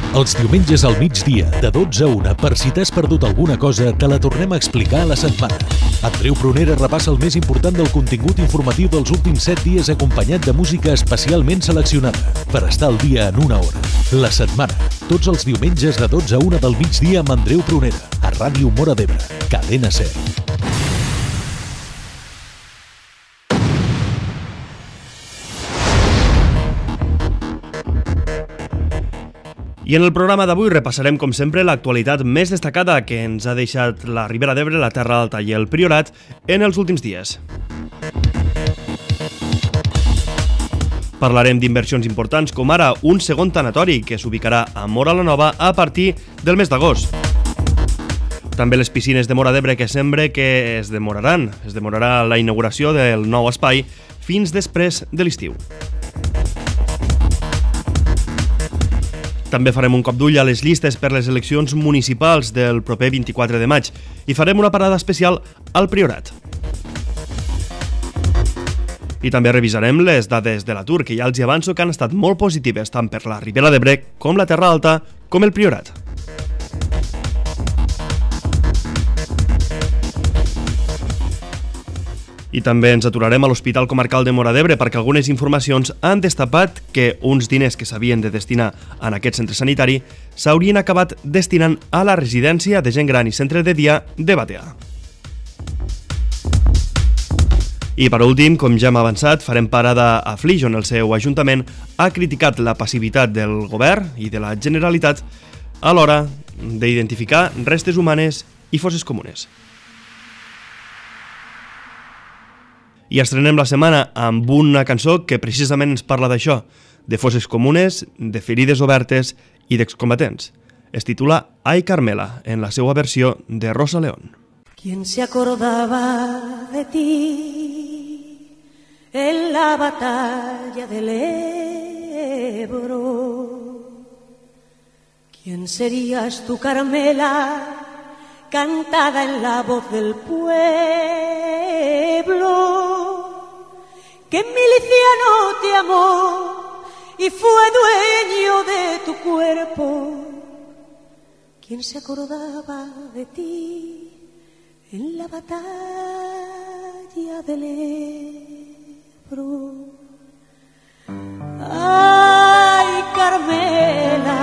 Els diumenges al migdia, de 12 a 1, per si t'has perdut alguna cosa, te la tornem a explicar a la setmana. Andreu Prunera repassa el més important del contingut informatiu dels últims 7 dies acompanyat de música especialment seleccionada, per estar al dia en una hora. La setmana, tots els diumenges de 12 a 1 del migdia amb Andreu Prunera, a Ràdio Móra d'Ebre, Cadena Ser. I en el programa d'avui repassarem, com sempre, l'actualitat més destacada que ens ha deixat la Ribera d'Ebre, la Terra Alta i el Priorat en els últims dies. Parlarem d'inversions importants, com ara un segon tanatori que s'ubicarà a Móra la Nova a partir del mes d'agost. També les piscines de Móra d'Ebre que sembla que es demoraran. Es demorarà la inauguració del nou espai fins després de l'estiu. També farem un cop d'ull a les llistes per les eleccions municipals del proper 24 de maig i farem una parada especial al Priorat. I també revisarem les dades de l'atur, que ja els avanço que han estat molt positives tant per la Ribera d'Ebre com la Terra Alta com el Priorat. I també ens aturarem a l'Hospital Comarcal de Móra d'Ebre perquè algunes informacions han destapat que uns diners que s'havien de destinar en aquest centre sanitari s'haurien acabat destinant a la residència de gent gran i centre de dia de Batea. I per últim, com ja hem avançat, farem parada a Flix, on el seu ajuntament ha criticat la passivitat del govern i de la Generalitat a l'hora d'identificar restes humanes i fosses comunes. I estrenem la setmana amb una cançó que precisament ens parla d'això, de fosses comunes, de ferides obertes i d'excombatents. Es titula Ay Carmela, en la seva versió de Rosa León. ¿Quién se acordaba de ti en la batalla del Ebro? ¿Quién serías tú, Carmela, cantada en la voz del pueblo? Que miliciano te amó y fue dueño de tu cuerpo. ¿Quién se acordaba de ti en la batalla del Ebro? Ay, Carmela,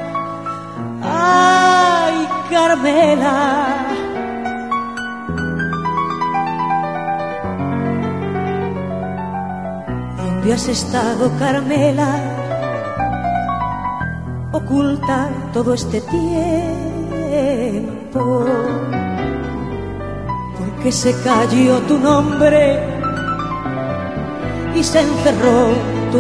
ay, Carmela. ¿Dónde has estado, Carmela, oculta todo este tiempo? Porque se cayó tu nombre y se encerró tu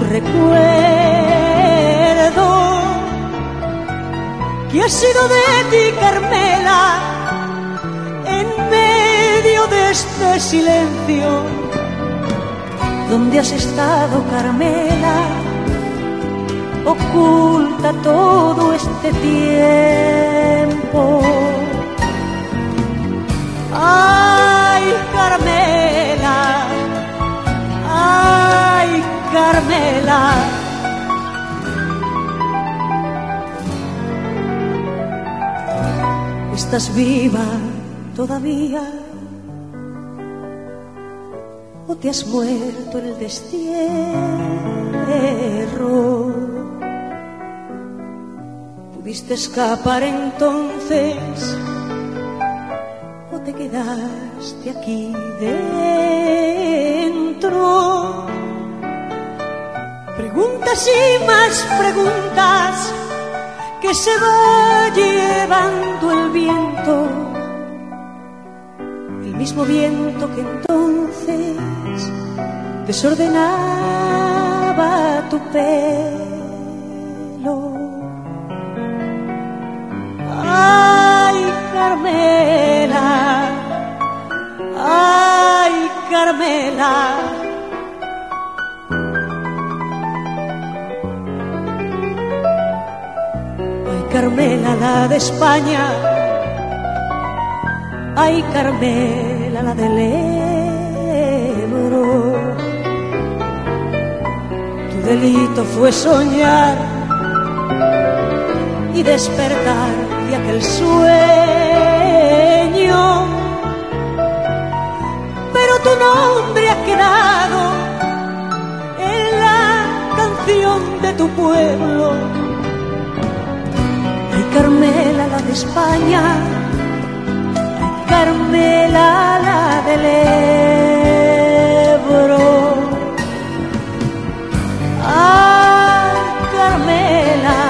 recuerdo. ¿Qué ha sido de ti, Carmela, en medio de este silencio? ¿Dónde has estado, Carmela, oculta todo este tiempo? Ay, Carmela, ay, Carmela. ¿Estás viva todavía? ¿O te has muerto en el destierro? ¿Pudiste escapar entonces? ¿O te quedaste aquí dentro? Preguntas y más preguntas que se va llevando el viento, el mismo viento que entonces desordenaba tu pelo. Ay, Carmela, ay, Carmela. Ay, Carmela, la de España. Ay, Carmela, la del Ebro. Tu delito fue soñar y despertar de aquel sueño. Pero tu nombre ha quedado en la canción de tu pueblo. Ay, Carmela, la de España, ay, Carmela, la del Ebro. Ay, Carmela,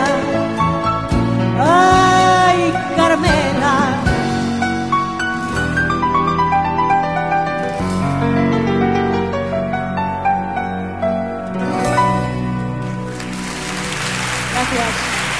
ay, Carmela. Gracias.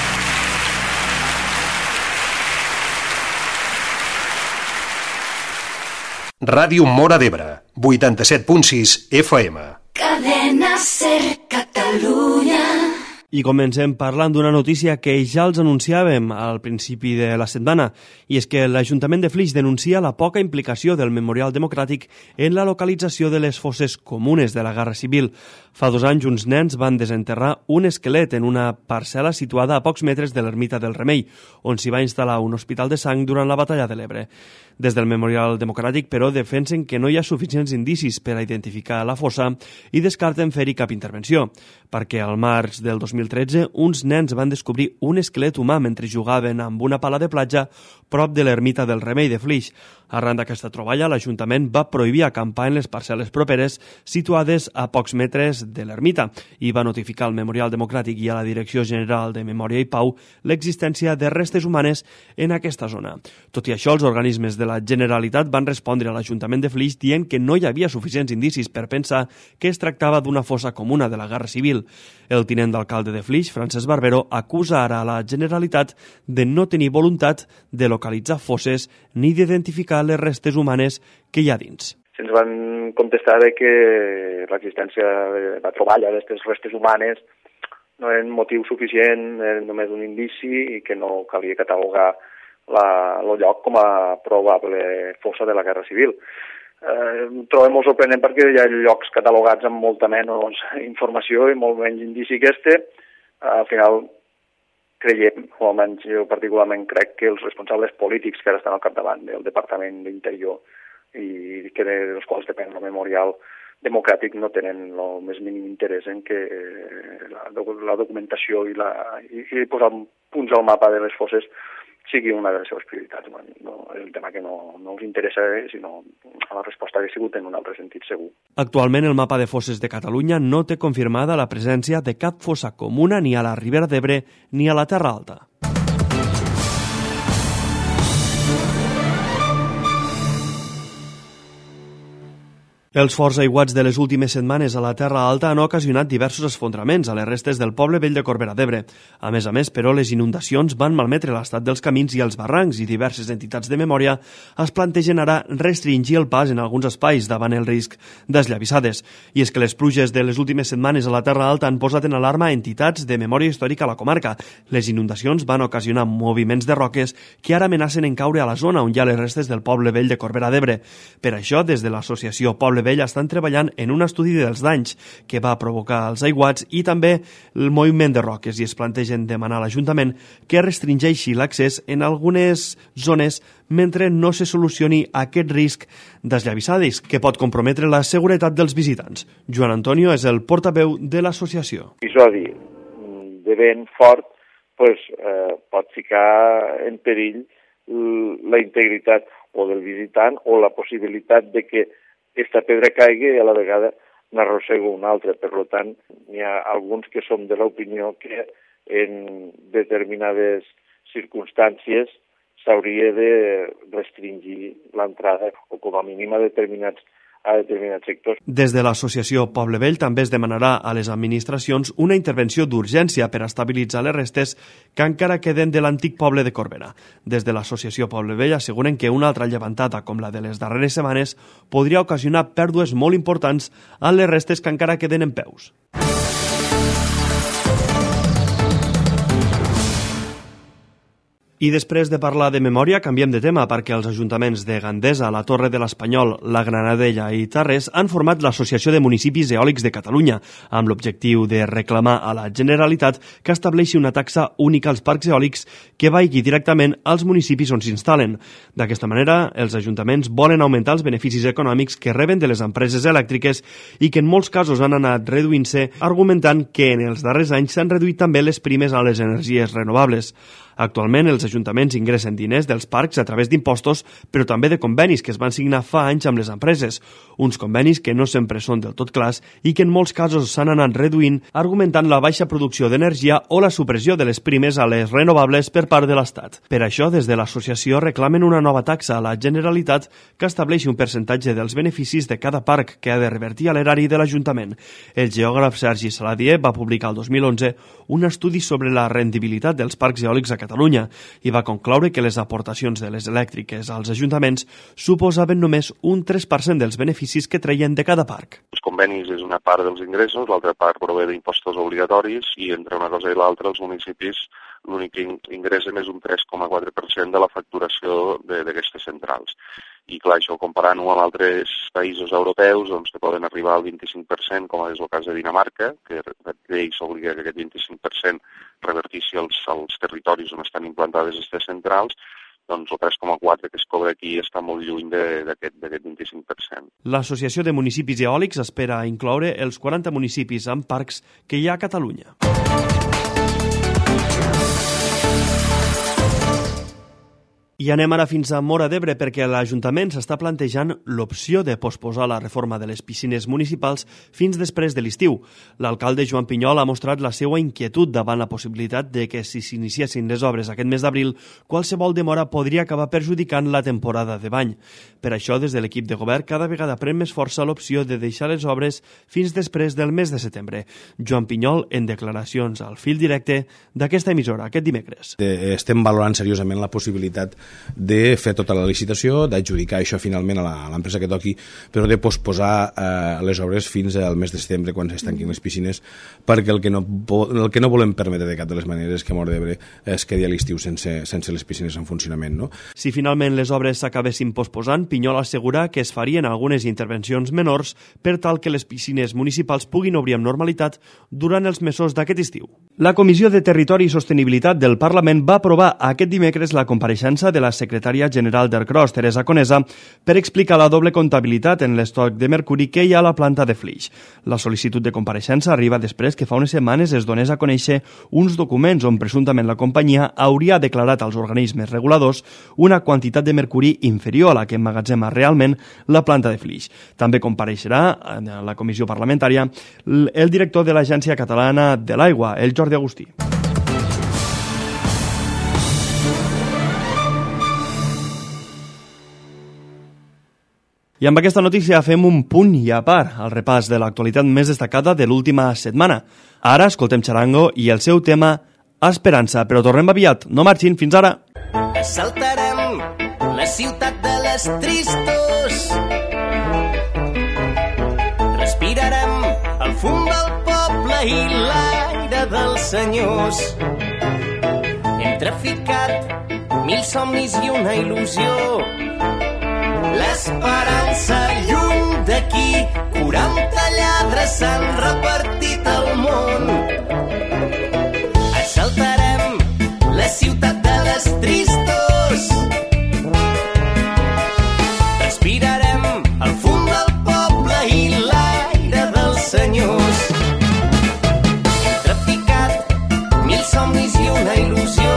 Ràdio Móra d'Ebre, 87.6 FM. Cadena Ser Catalunya. I comencem parlant d'una notícia que ja els anunciàvem al principi de la setmana, i és que l'Ajuntament de Flix denuncia la poca implicació del Memorial Democràtic en la localització de les fosses comunes de la Guerra Civil. Fa 2 anys uns nens van desenterrar un esquelet en una parcel·la situada a pocs metres de l'ermita del Remei, on s'hi va instal·lar un hospital de sang durant la batalla de l'Ebre. Des del Memorial Democràtic, però, defensen que no hi ha suficients indicis per a identificar la fossa i descarten fer-hi cap intervenció, perquè al març del 2013 uns nens van descobrir un esquelet humà mentre jugaven amb una pala de platja prop de l'ermita del Remei de Flix. Arran d'aquesta troballa, l'Ajuntament va prohibir acampar en les parcel·les properes situades a pocs metres de l'ermita i va notificar al Memorial Democràtic i a la Direcció General de Memòria i Pau l'existència de restes humanes en aquesta zona. Tot i això, els organismes de la Generalitat van respondre a l'Ajuntament de Flix dient que no hi havia suficients indicis per pensar que es tractava d'una fossa comuna de la Guerra Civil. El tinent d'alcalde de Flix, Francesc Barbero, acusa ara a la Generalitat de no tenir voluntat de localitzar fosses ni d'identificar les restes humanes que hi ha dins. Se'ns van contestar que l'existència de la troballa d'aquestes restes humanes no era motiu suficient, era només un indici i que no calia catalogar el lloc com a probable fossa de la Guerra Civil. Trobem molt sorprenent perquè hi ha llocs catalogats amb molta menys informació i molt menys indici que este. Al final creiem, o almenys jo particularment crec, que els responsables polítics que ara estan al capdavant del Departament d'Interior i que dels quals depèn el Memorial Democràtic no tenen el més mínim interès en que la documentació i posar punts al mapa de les fosses sigui una de les seves prioritats. No és un tema que no els interessa, sinó la resposta hauria sigut en un altre sentit segur. Actualment el mapa de fosses de Catalunya no té confirmada la presència de cap fossa comuna ni a la Ribera d'Ebre ni a la Terra Alta. Els forts aiguats de les últimes setmanes a la Terra Alta han ocasionat diversos esfondraments a les restes del poble vell de Corbera d'Ebre. A més, però, les inundacions van malmetre l'estat dels camins i els barrancs i diverses entitats de memòria es plantegen ara restringir el pas en alguns espais davant el risc d'esllavissades. I és que les pluges de les últimes setmanes a la Terra Alta han posat en alarma entitats de memòria històrica a la comarca. Les inundacions van ocasionar moviments de roques que ara amenacen en caure a la zona on hi ha les restes del poble vell de Corbera d'Ebre. Per això, des de l'associació Poble Vell estan treballant en un estudi dels danys que va provocar els aiguats i també el moviment de roques i es plantegen demanar a l'Ajuntament que restringeixi l'accés en algunes zones mentre no se solucioni aquest risc d'esllavissades que pot comprometre la seguretat dels visitants. Joan Antonio és el portaveu de l'associació. Episodi de vent fort pot ficar en perill la integritat o del visitant o la possibilitat de que aquesta pedra caigui i a la vegada n'arrossega una altra. Per tant, n'hi ha alguns que som de l'opinió que en determinades circumstàncies s'hauria de restringir l'entrada o com a mínim a determinats sectors. Des de l'associació Poble Vell també es demanarà a les administracions una intervenció d'urgència per a estabilitzar les restes que encara queden de l'antic poble de Corbera. Des de l'associació Poble Vell asseguren que una altra llevantada com la de les darreres setmanes podria ocasionar pèrdues molt importants a les restes que encara queden en peus. I després de parlar de memòria, canviem de tema perquè els ajuntaments de Gandesa, la Torre de l'Espanyol, la Granadella i Tarrés han format l'Associació de Municipis Eòlics de Catalunya, amb l'objectiu de reclamar a la Generalitat que estableixi una taxa única als parcs eòlics que vagi directament als municipis on s'instal·len. D'aquesta manera, els ajuntaments volen augmentar els beneficis econòmics que reben de les empreses elèctriques i que en molts casos han anat reduint-se, argumentant que en els darrers anys s'han reduït també les primes a les energies renovables. Actualment, els ajuntaments ingressen diners dels parcs a través d'impostos, però també de convenis que es van signar fa anys amb les empreses. Uns convenis que no sempre són del tot clars i que en molts casos s'han anat reduint, argumentant la baixa producció d'energia o la supressió de les primes a les renovables per part de l'Estat. Per això, des de l'associació reclamen una nova taxa a la Generalitat que estableixi un percentatge dels beneficis de cada parc que ha de revertir a l'erari de l'Ajuntament. El geògraf Sergi Saladier va publicar el 2011 un estudi sobre la rendibilitat dels parcs eòlics a Catalunya i va concloure que les aportacions de les elèctriques als ajuntaments suposaven només un 3% dels beneficis que treien de cada parc. Els convenis és una part dels ingressos, l'altra part prové d'impostos obligatoris i entre una cosa i l'altra els municipis l'únic que ingressen és un 3,4% de la facturació d'aquestes centrals. I clar, això comparant-ho amb altres països europeus, doncs que poden arribar al 25%, com és el cas de Dinamarca, que per llei s'obliga que aquest 25% revertissi als territoris on estan implantades aquestes centrals, doncs el 3,4% que es cobra aquí està molt lluny d'aquest 25%. L'Associació de Municipis Eòlics espera incloure els 40 municipis amb parcs que hi ha a Catalunya. I anem ara fins a Móra d'Ebre perquè l'Ajuntament s'està plantejant l'opció de posposar la reforma de les piscines municipals fins després de l'estiu. L'alcalde Joan Pinyol ha mostrat la seva inquietud davant la possibilitat de que si s'iniciessin les obres aquest mes d'abril, qualsevol demora podria acabar perjudicant la temporada de bany. Per això, des de l'equip de govern, cada vegada pren més força l'opció de deixar les obres fins després del mes de setembre. Joan Pinyol, en declaracions al fil directe d'aquesta emissora aquest dimecres. Estem valorant seriosament la possibilitat de fer tota la licitació, d'adjudicar això finalment a l'empresa que toqui, però de posposar les obres fins al mes de setembre quan es tanquin les piscines, perquè el que no volem permetre de cap de les maneres és que Móra d'Ebre es quedi a l'estiu sense les piscines en funcionament. No? Si finalment les obres s'acabessin posposant, Pinyol assegura que es farien algunes intervencions menors per tal que les piscines municipals puguin obrir amb normalitat durant els mesos d'aquest estiu. La Comissió de Territori i Sostenibilitat del Parlament va aprovar aquest dimecres la compareixença de la secretària general d'Ercros, Teresa Conesa, per explicar la doble comptabilitat en l'estoc de mercuri que hi ha a la planta de Flix. La sol·licitud de compareixença arriba després que fa unes setmanes es donés a conèixer uns documents on presumptament la companyia hauria declarat als organismes reguladors una quantitat de mercuri inferior a la que emmagatzema realment la planta de Flix. També compareixerà en la comissió parlamentària el director de l'Agència Catalana de l'Aigua, el Jordi Agustí. I amb aquesta notícia fem un punt i a part al repàs de l'actualitat més destacada de l'última setmana. Ara escoltem Charango i el seu tema Esperança, però tornem aviat. No marxin, fins ara. Assaltarem la ciutat de les tristos. Respirarem el fum del poble i l'aire dels senyors. Hem traficat 1000 somnis i una il·lusió. L'esperança lluny d'aquí, 40 lladres s'han repartit al món. Assaltarem la ciutat de les tristos. Respirarem el fum del poble i l'aire dels senyors. Hem traficat 1000 somnis i una il·lusió.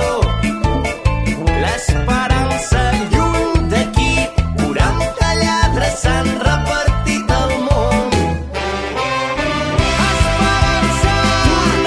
L'esperança lluny d'aquí, s'han repartit al món. Esperança!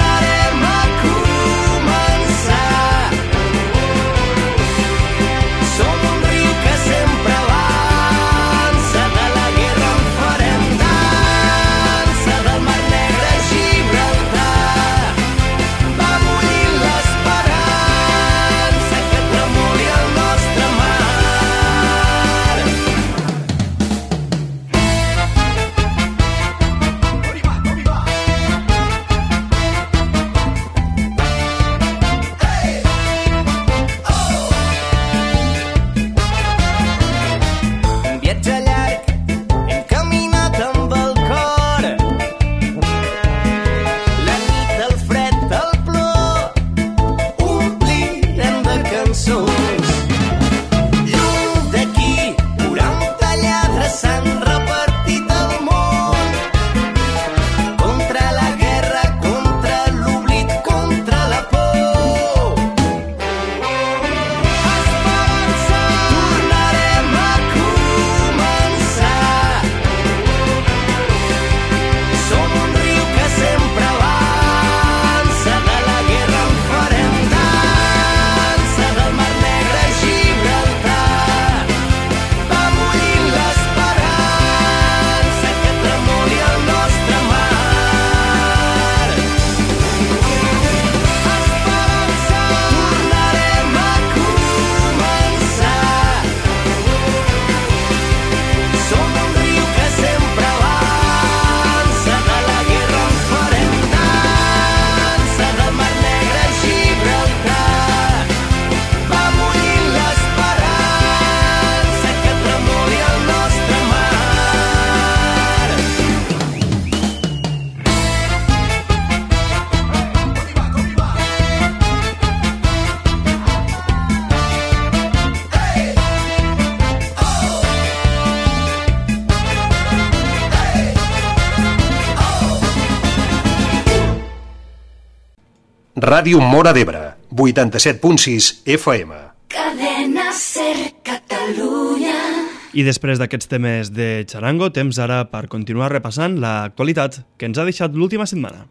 Ràdio Móra d'Ebre, 87.6 FM. Cadena Ser Catalunya. I després d'aquests temes de xarango, temps ara per continuar repassant l'actualitat que ens ha deixat l'última setmana.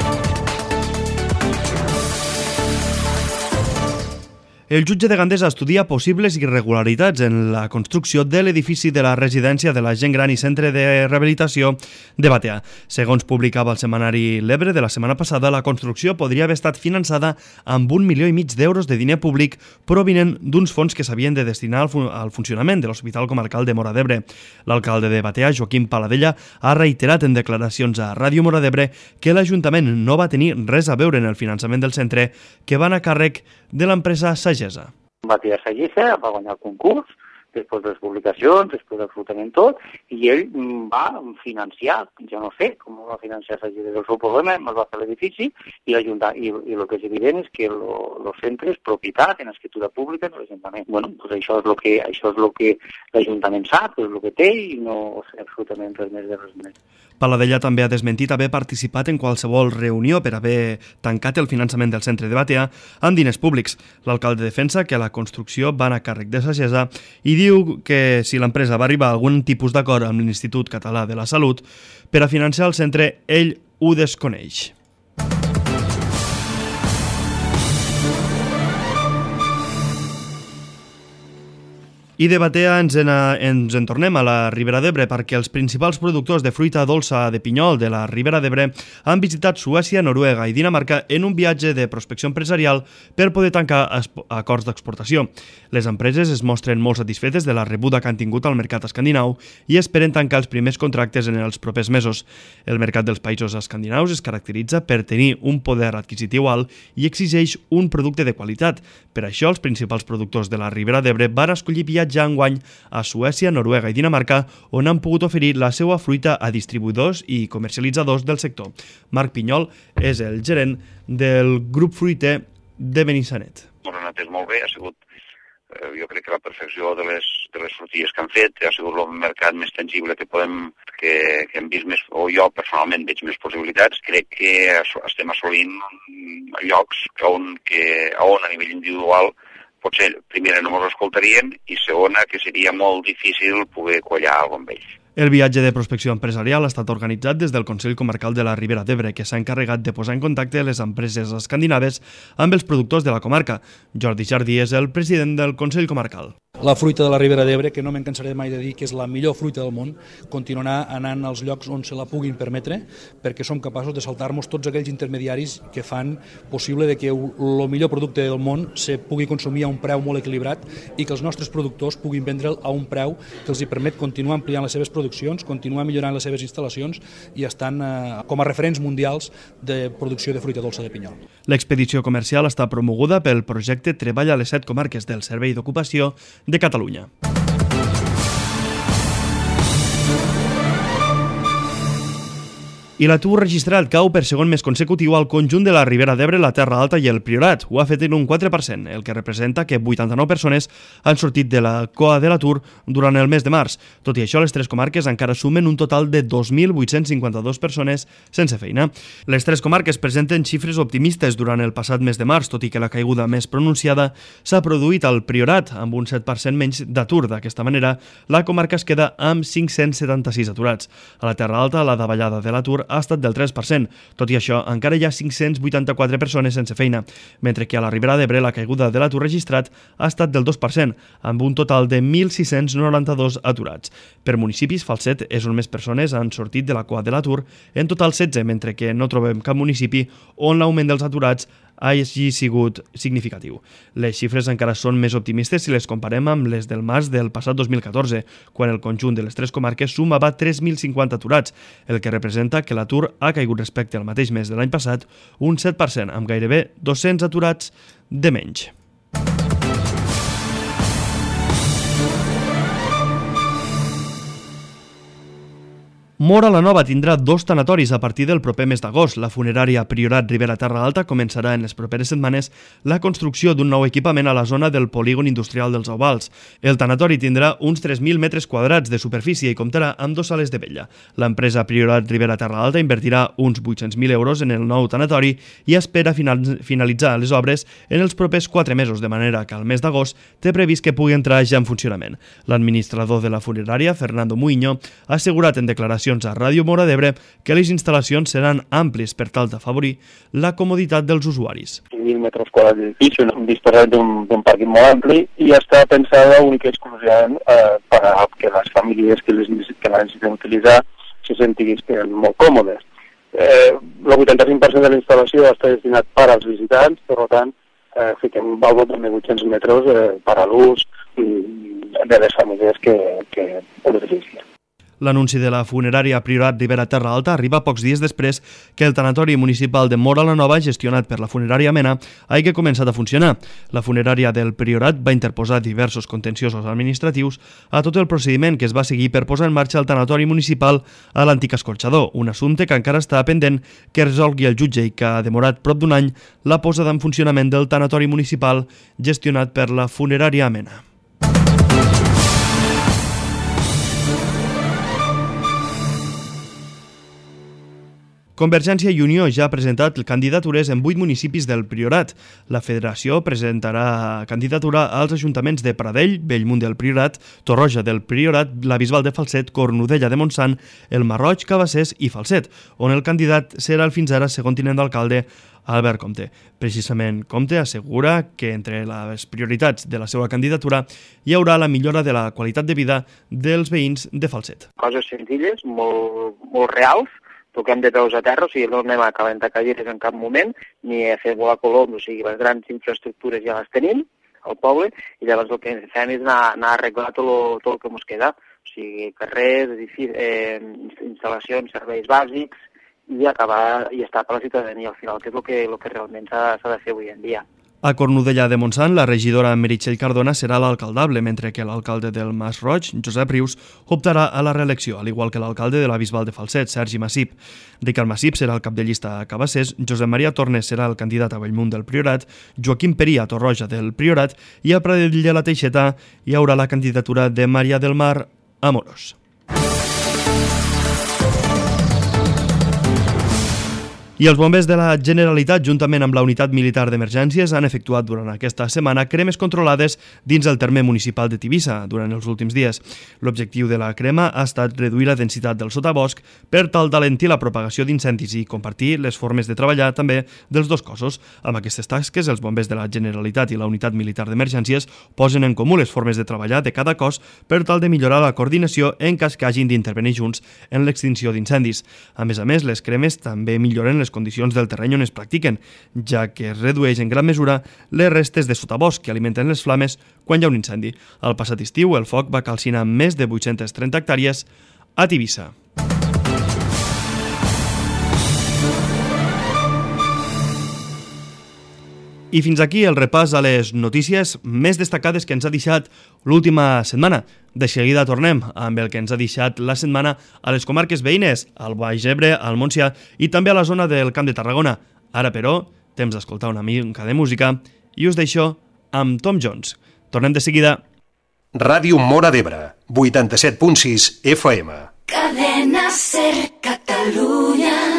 El jutge de Gandesa estudia possibles irregularitats en la construcció de l'edifici de la residència de la gent gran i centre de rehabilitació de Batea. Segons publicava el setmanari L'Ebre de la setmana passada, la construcció podria haver estat finançada amb 1,5 milions d'euros de diner públic provinent d'uns fons que s'havien de destinar al funcionament de l'Hospital Comarcal de Móra d'Ebre. L'alcalde de Batea, Joaquim Paladella, ha reiterat en declaracions a Ràdio Móra d'Ebre que l'Ajuntament no va tenir res a veure en el finançament del centre, que van a càrrec de l'empresa Sagesa. Batea Sagesa va guanyar el concurs, després de les publicacions, després d'absolutament tot, i ell va financiar, jo no sé com va financiar Sagesa, el seu problema, es va fer l'edifici, i el que és evident és que el centre és propietat en escriptura pública de l'Ajuntament. Bueno, pues això és el que l'Ajuntament sap, és el que té, i no sé absolutament res més de res més. Paladella també ha desmentit haver participat en qualsevol reunió per haver tancat el finançament del centre de Batea amb diners públics. L'alcalde defensa que la construcció va a càrrec de Sagesa i diu que si l'empresa va arribar a algun tipus d'acord amb l'Institut Català de la Salut per a financiar el centre, ell ho desconeix. I de Batea ens en tornem a la Ribera d'Ebre perquè els principals productors de fruita dolça de pinyol de la Ribera d'Ebre han visitat Suècia, Noruega i Dinamarca en un viatge de prospecció empresarial per poder tancar acords d'exportació. Les empreses es mostren molt satisfetes de la rebuda que han tingut al mercat escandinau i esperen tancar els primers contractes en els propers mesos. El mercat dels països escandinaus es caracteritza per tenir un poder adquisitiu alt i exigeix un producte de qualitat. Per això, els principals productors de la Ribera d'Ebre van escollir viatjar enguany a Suècia, Noruega i Dinamarca, on han pogut oferir la seva fruita a distribuïdors i comercialitzadors del sector. Marc Pinyol és el gerent del grup fruiter de Benissanet. Ens han atès molt bé, ha sigut, jo crec que la perfecció de les fruities que han fet, ha sigut el mercat més tangible que hem vist més, o jo personalment veig més possibilitats. Crec que estem assolint llocs on a nivell individual potser, primera, no ens escoltarien i segona, que seria molt difícil poder quallar alguna amb ells. El viatge de prospecció empresarial ha estat organitzat des del Consell Comarcal de la Ribera d'Ebre, que s'ha encarregat de posar en contacte les empreses escandinaves amb els productors de la comarca. Jordi Jardí és el president del Consell Comarcal. La fruita de la Ribera d'Ebre, que no me'n cansaré mai de dir que és la millor fruita del món, continuarà anant als llocs on se la puguin permetre, perquè som capaços de saltar-nos tots aquells intermediaris que fan possible de que el millor producte del món se pugui consumir a un preu molt equilibrat i que els nostres productors puguin vendre'l a un preu que els hi permet continuar ampliant les seves produccions, continuar millorant les seves instal·lacions i estan com a referents mundials de producció de fruita dolça de pinyol. L'expedició comercial està promoguda pel projecte Treball a les 7 comarques del Servei d'Ocupació de Catalunya. I l'atur registrat cau per segon mes consecutiu al conjunt de la Ribera d'Ebre, la Terra Alta i el Priorat. Ho ha fet en un 4%, el que representa que 89 persones han sortit de la coa de l'atur durant el mes de març. Tot i això, les tres comarques encara sumen un total de 2.852 persones sense feina. Les tres comarques presenten xifres optimistes durant el passat mes de març, tot i que la caiguda més pronunciada s'ha produït al Priorat, amb un 7% menys d'atur. D'aquesta manera, la comarca es queda amb 576 aturats. A la Terra Alta, la davallada de l'atur ha estat del 3%. Tot i això, encara hi ha 584 persones sense feina, mentre que a la Ribera d'Ebre la caiguda de l'atur registrat ha estat del 2%, amb un total de 1.692 aturats. Per municipis, Falset és on més persones han sortit de la coa de l'atur, en total 16, mentre que no trobem cap municipi on l'augment dels aturats hagi sigut significatiu. Les xifres encara són més optimistes si les comparem amb les del març del passat 2014, quan el conjunt de les tres comarques sumava 3.050 aturats, el que representa que l'atur ha caigut respecte al mateix mes de l'any passat un 7%, amb gairebé 200 aturats de menys. Móra la Nova tindrà 2 tanatoris a partir del proper mes d'agost. La funerària Priorat Ribera Terra Alta començarà en les properes setmanes la construcció d'un nou equipament a la zona del polígon industrial dels Ovals. El tanatori tindrà uns 3.000 metres quadrats de superfície i comptarà amb 2 sales de vella. L'empresa Priorat Ribera Terra Alta invertirà uns 800.000 euros en el nou tanatori i espera finalitzar les obres en els propers 4 mesos, de manera que al mes d'agost té previst que pugui entrar ja en funcionament. L'administrador de la funerària, Fernando Muiño, ha assegurat en declaracions a Ràdio Móra d'Ebre que les instal·lacions seran àmplies per tal d'afavorir la comoditat dels usuaris. 5.000 metres quadrats d'edifici, disposat d'un pàrquing molt ampli i està pensada única i exclusivament per a que les famílies que la necessiten utilitzar se sentin molt còmodes. El 85% de la instal·lació està destinat per als visitants, per tant, fiquem un valor de 800 metres per a l'ús de les famílies que ho utilitzen. L'anunci de la funerària Priorat Ribera Terra Alta arriba pocs dies després que el tanatori municipal de Móra la Nova, gestionat per la funerària Mena, hagi començat a funcionar. La funerària del Priorat va interposar diversos contenciosos administratius a tot el procediment que es va seguir per posar en marxa el tanatori municipal a l'antic escorxador, un assumpte que encara està pendent que resolgui el jutge i que ha demorat prop d'un any la posada en funcionament del tanatori municipal gestionat per la funerària Mena. Convergència i Unió ja ha presentat candidatures en 8 municipis del Priorat. La federació presentarà candidatura als ajuntaments de Pradell, Bellmunt del Priorat, Torroja del Priorat, la Bisbal de Falset, Cornudella de Montsant, el Masroig, Cabassers i Falset, on el candidat serà el fins ara segon tinent d'alcalde Albert Comte. Precisament, Comte assegura que entre les prioritats de la seva candidatura hi haurà la millora de la qualitat de vida dels veïns de Falset. Coses senzilles, molt reals, toquem de peus a terra, o sigui, no anem a calentar cadires en cap moment, ni a fer volar coloms, o sigui, les grans infraestructures ja les tenim al poble, i llavors el que fem és anar a arreglar tot el que ens queda, o sigui, carrers, instal·lacions, serveis bàsics, i acabar i estar per la ciutadania al final, que és el que realment s'ha de fer avui en dia. A Cornudella de Montsant, la regidora Meritxell Cardona serà l'alcaldable, mentre que l'alcalde del Masroig, Josep Rius, optarà a la reelecció, al igual que l'alcalde de la Bisbal de Falset, Sergi Massip. Ricard Massip serà el cap de llista a Cabassers, Josep Maria Tornes serà el candidat a Bellmunt del Priorat, Joaquim Perí a Torroja del Priorat i a Pradell de la Teixeta hi haurà la candidatura de Maria del Mar a Moros. I els bombers de la Generalitat, juntament amb la Unitat Militar d'Emergències, han efectuat durant aquesta setmana cremes controlades dins el terme municipal de Tivissa durant els últims dies. L'objectiu de la crema ha estat reduir la densitat del sotabosc per tal d'alentir la propagació d'incendis i compartir les formes de treballar també dels dos cossos. Amb aquestes tasques, els bombers de la Generalitat i la Unitat Militar d'Emergències posen en comú les formes de treballar de cada cos per tal de millorar la coordinació en cas que hagin d'intervenir junts en l'extinció d'incendis. A més, les cremes també milloren les condicions del terreny on es practiquen, ja que es redueix en gran mesura les restes de sotabosc que alimenten les flames quan hi ha un incendi. Al passat estiu, el foc va calcinar més de 830 hectàrees a Tivissa. I fins aquí el repàs a les notícies més destacades que ens ha deixat l'última setmana. De seguida tornem amb el que ens ha deixat la setmana a les comarques veïnes, al Baix Ebre, al Montsià i també a la zona del Camp de Tarragona. Ara, però, temps d'escoltar una mica de música i us deixo amb Tom Jones. Tornem de seguida. Ràdio Móra d'Ebre, 87.6 FM. Cadena Ser Catalunya.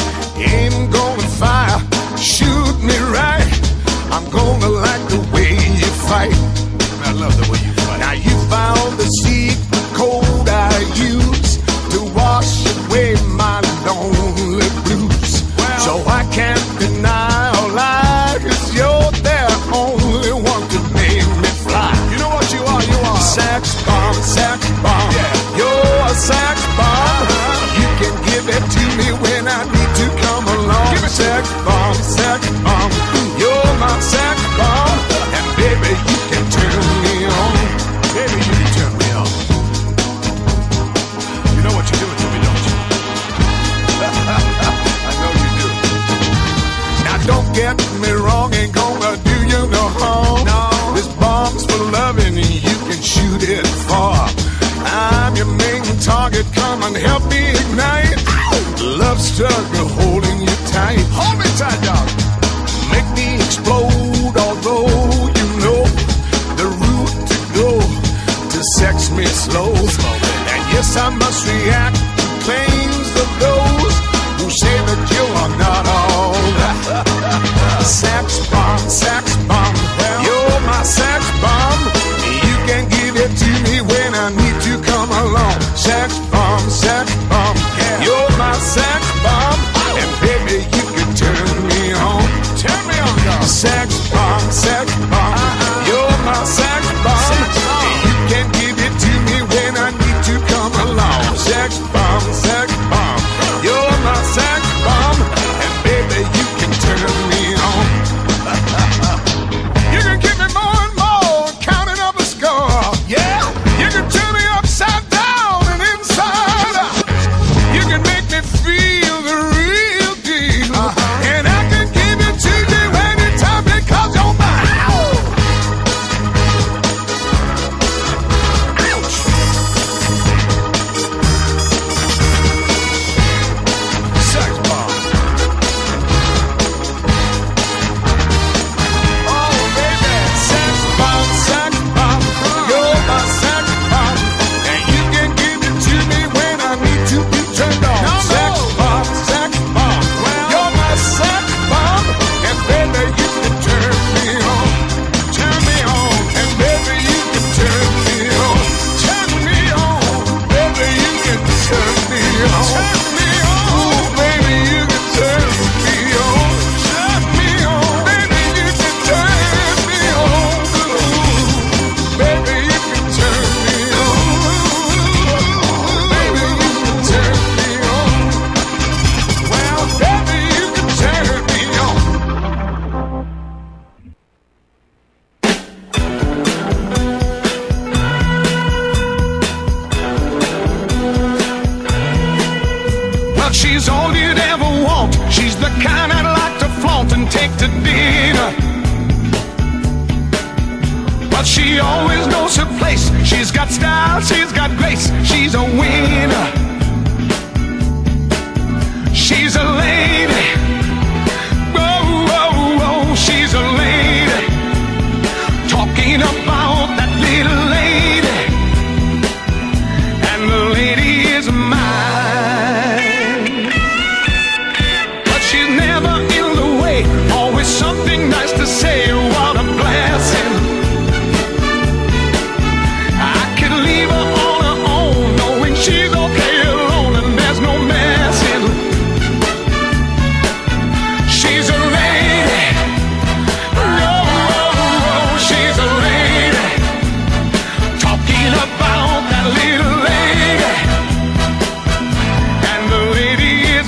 Shoot me right, I'm gonna like the way target, come and help me ignite. Love struggle holding you tight. Hold me tight, dog. Make me explode, although you know the route to go to sex me slow. And yes, I must react to claims of those who say that you are not all that. Sex bomb, you're my sex bomb. You can give it to me when I need to come along. Sex bomb, yeah. You're my sex bomb, and baby you can turn me on. Turn me on, dog. Sex bomb, you're my sex bomb. You can give it to me when I need to come along. Sex bomb, you're my sex bomb, and baby you can turn me on. You can give me more and more, counting up a score. Yeah, you can turn me upside down and inside out. You can make me feel the real deal, and I can give it to you anytime because you're mine. Ouch. Sex bomb. Oh baby, sex bomb, you're my sex bomb, and you can give it to me when I need to be turned on. Sex bomb, you're my sex bomb, and baby you can turn me on, and baby you can turn me on, baby you can turn me on, ooh baby you can turn me on, baby you can turn me on, ooh baby you can turn me on, baby you can turn me on, well baby you can turn me on. Well, she's all you'd ever want. She's the kind I'd like to flaunt and take to dinner. But she always knows her place. She's got style, she's got grace. She's a winner. She's a lady. Whoa, whoa, whoa, she's a lady. Talking about that little lady. And the lady is mine. But she's never in the way. Always something nice to say. What a blessing. I could leave her on her own, knowing she's okay alone and there's no messing. She's a lady. Oh, she's a lady. Talking about that little lady. And the lady is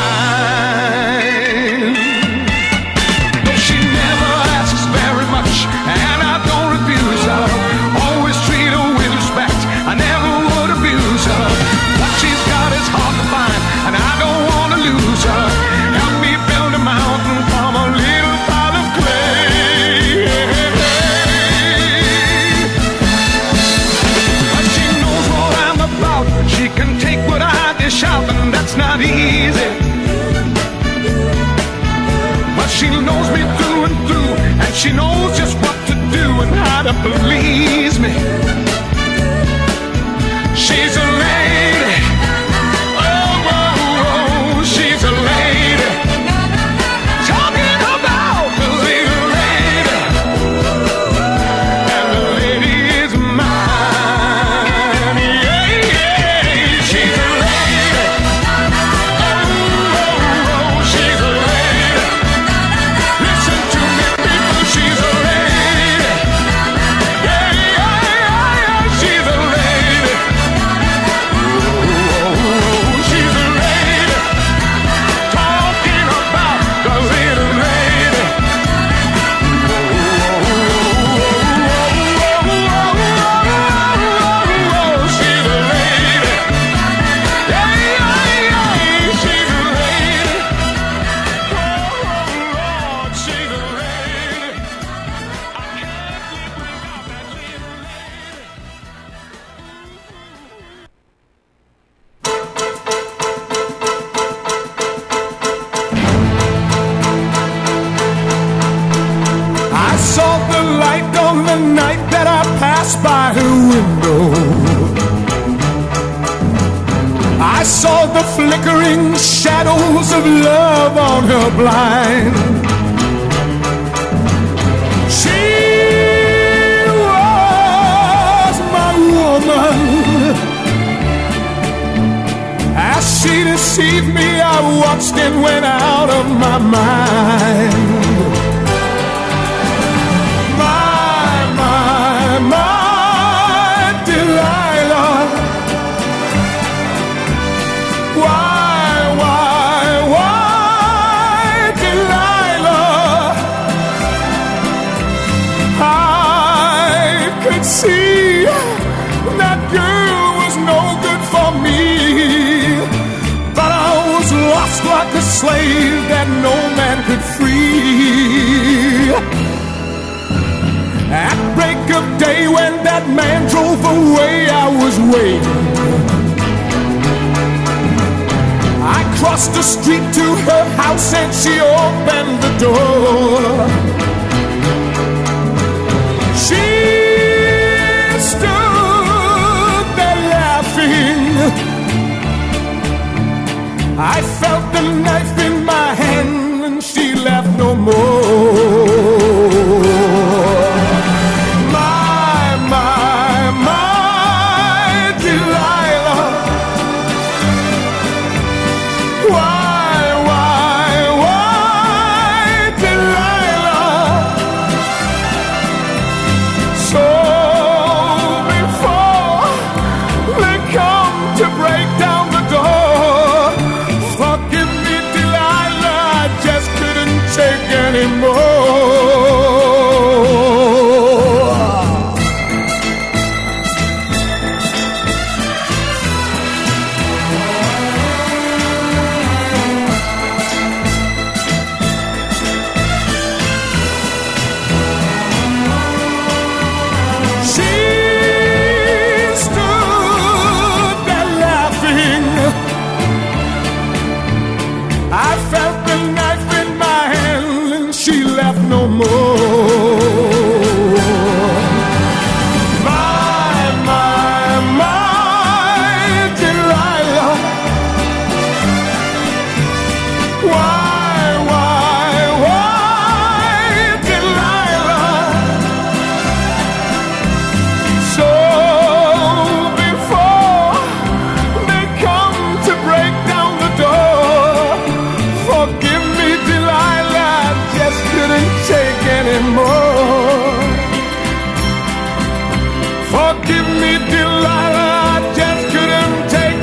mine. Though she never asks very much, and I don't refuse her. Always treat her with respect. I never would abuse her. What she's got is hard to find, and I don't want to lose her. Help me build a mountain from a little pile of clay. But she knows what I'm about. She can take what I dish out, and that's not easy. But she knows me through and through, and she knows just what to do and how to please me. She's a lady. Oh, oh, oh, she's a lady. Talking about the little lady. And the lady is mine. Yeah, yeah, she's a lady. Oh, oh, oh, she's a lady. Listen to me, people, she's a lady. Yeah, I saw the flickering shadows of love on her blind. She was my woman. As she deceived me, I watched and went out of my mind. My Delilah. Why, Delilah? I could see that girl was no good for me, but I was lost like a slave that no man could free. At break of day when that man drove away, I was waiting. I crossed the street to her house and she opened the door. She stood there laughing. I felt the knife in my hand and she laughed no more. My Delilah. Why, Delilah? So before they come to break down the door, forgive me, Delilah, I just couldn't take anymore. No more. My Delilah. Why, Delilah? So before they come to break down the door, forgive me, Delilah, just couldn't take anymore. Forgive me, Delilah, I just couldn't take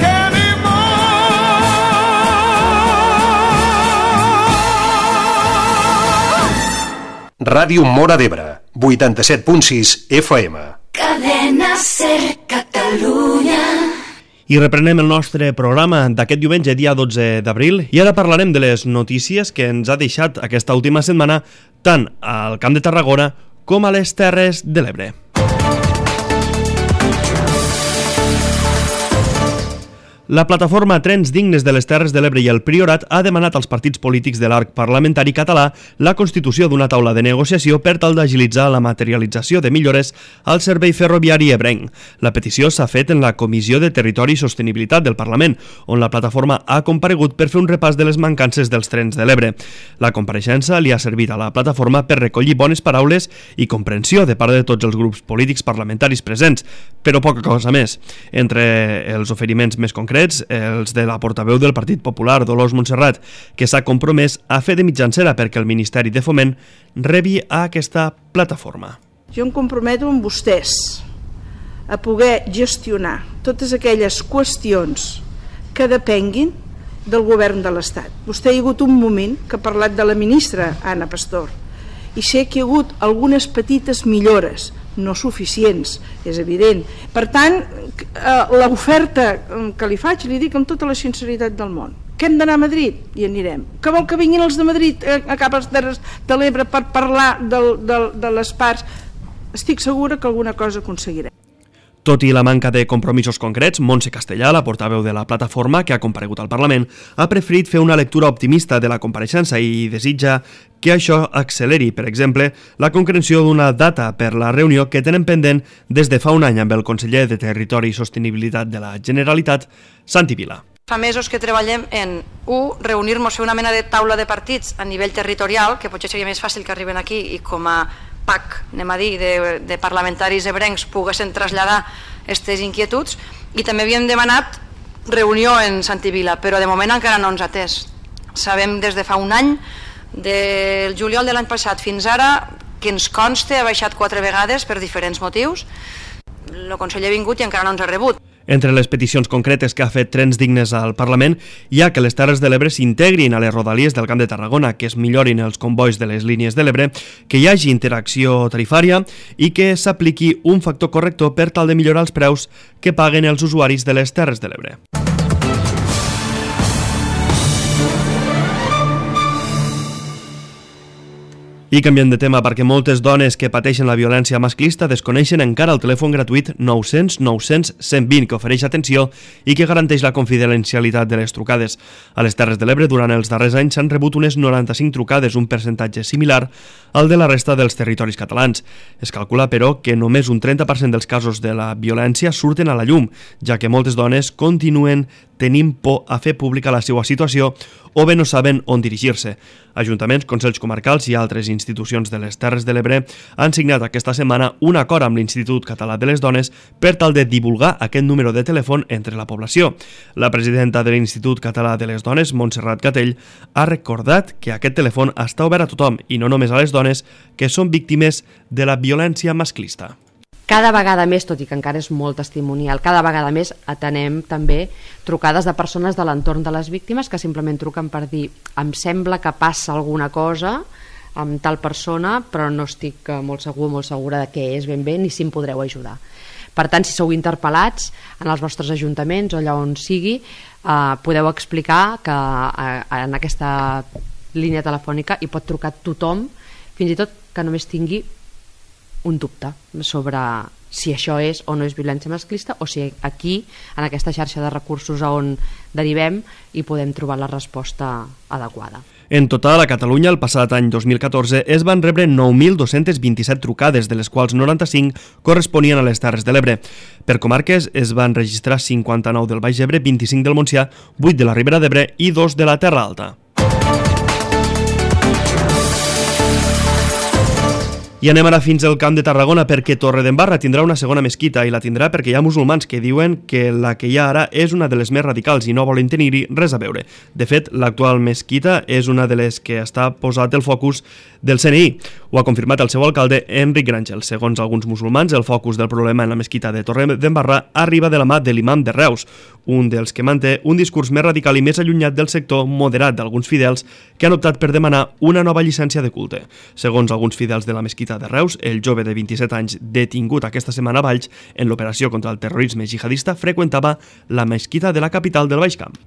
anymore. Ràdio Móra d'Ebre, 87.6 FM. Cadena Ser Catalunya. I reprenem el nostre programa d'aquest diumenge, dia 12 d'abril, i ara parlarem de les notícies que ens ha deixat aquesta última setmana tant al Camp de Tarragona com a les Terres de l'Ebre. La plataforma Trens Dignes de les Terres de l'Ebre i el Priorat ha demanat als partits polítics de l'arc parlamentari català la constitució d'una taula de negociació per tal d'agilitzar la materialització de millores al servei ferroviari ebrenc. La petició s'ha fet en la Comissió de Territori i Sostenibilitat del Parlament, on la plataforma ha comparegut per fer un repàs de les mancances dels trens de l'Ebre. La compareixença li ha servit a la plataforma per recollir bones paraules i comprensió de part de tots els grups polítics parlamentaris presents, però poca cosa més. Entre els oferiments més concrets, els de la portaveu del Partit Popular, Dolors Montserrat, que s'ha compromès a fer de mitjancera perquè el Ministeri de Foment rebi a aquesta plataforma. Jo em comprometo amb vostès a poder gestionar totes aquelles qüestions que depenguin del govern de l'Estat. Vostè hi ha hagut un moment que ha parlat de la ministra Anna Pastor i sé que hi ha hagut algunes petites millores, no suficients, és evident. Per tant, l'oferta que li faig li dic amb tota la sinceritat del món. Que hem d'anar a Madrid? I anirem. Que vol que vinguin els de Madrid a cap a les Terres de l'Ebre per parlar de les parts? Estic segura que alguna cosa aconseguirem. Tot i la manca de compromisos concrets, Montse Castellà, la portaveu de la plataforma que ha comparegut al Parlament, ha preferit fer una lectura optimista de la compareixença i desitja que això acceleri, per exemple, la concreció d'una data per la reunió que tenen pendent des de fa un any amb el conseller de Territori i Sostenibilitat de la Generalitat, Santi Vila. fa mesos que treballem en, reunir-nos, fer una mena de taula de partits a nivell territorial, que potser seria més fàcil que arriben aquí i com a PAC, anem a dir, de parlamentaris ebrencs poguessin traslladar aquestes inquietuds, i també havíem demanat reunió en Sant Vila, però de moment encara no ens ha atès. Sabem des de fa un any, del juliol de l'any passat fins ara, que ens consta ha baixat 4 vegades per diferents motius. El conseller ha vingut i encara no ens ha rebut. Entre les peticions concretes que ha fet Trens Dignes al Parlament hi ha que les Terres de l'Ebre s'integrin a les rodalies del Camp de Tarragona, que es millorin els convois de les línies de l'Ebre, que hi hagi interacció tarifària i que s'apliqui un factor corrector per tal de millorar els preus que paguen els usuaris de les Terres de l'Ebre. I canviant de tema, perquè moltes dones que pateixen la violència masclista desconeixen encara el telèfon gratuït 900 900 120 que ofereix atenció i que garanteix la confidencialitat de les trucades. A les Terres de l'Ebre, durant els darrers anys, s'han rebut unes 95 trucades, un percentatge similar al de la resta dels territoris catalans. Es calcula, però, que només un 30% dels casos de la violència surten a la llum, ja que moltes dones continuen tenint por a fer pública la seva situació o bé no saben on dirigir-se. Ajuntaments, consells comarcals i altres institucions de les Terres de l'Ebre han signat aquesta setmana un acord amb l'Institut Català de les Dones per tal de divulgar aquest número de telèfon entre la població. La presidenta de l'Institut Català de les Dones, Montserrat Gatell, ha recordat que aquest telèfon està obert a tothom i no només a les dones que són víctimes de la violència masclista. Cada vegada més, tot i que encara és molt testimonial, cada vegada més atenem també trucades de persones de l'entorn de les víctimes que simplement truquen per dir em sembla que passa alguna cosa amb tal persona, però no estic molt segura de què és ben bé ni si em podreu ajudar. Per tant, si sou interpel·lats en els vostres ajuntaments o allà on sigui, podeu explicar que en aquesta línia telefònica hi pot trucar tothom, fins i tot que només tingui un dubte sobre si això és o no és violència masclista o si aquí, en aquesta xarxa de recursos on derivem, hi podem trobar la resposta adequada. En total, a Catalunya, el passat any 2014, es van rebre 9.227 trucades, de les quals 95 corresponien a les Terres de l'Ebre. Per comarques, es van registrar 59 del Baix Ebre, 25 del Montsià, 8 de la Ribera d'Ebre i 2 de la Terra Alta. I anem ara fins al Camp de Tarragona perquè Torredembarra tindrà una segona mesquita i la tindrà perquè hi ha musulmans que diuen que la que hi ha ara és una de les més radicals i no volen tenir-hi res a veure. De fet, l'actual mesquita és una de les que està posat el focus del CNI. Ho ha confirmat el seu alcalde, Enric Gràngel. Segons alguns musulmans, el focus del problema en la mesquita de Torredembarra arriba de la mà de l'imam de Reus, un dels que manté un discurs més radical i més allunyat del sector moderat d'alguns fidels que han optat per demanar una nova llicència de culte. Segons alguns fidels de la mesquita de Reus, el jove de 27 anys detingut aquesta setmana a Valls en l'operació contra el terrorisme jihadista freqüentava la mesquita de la capital del Baix Camp.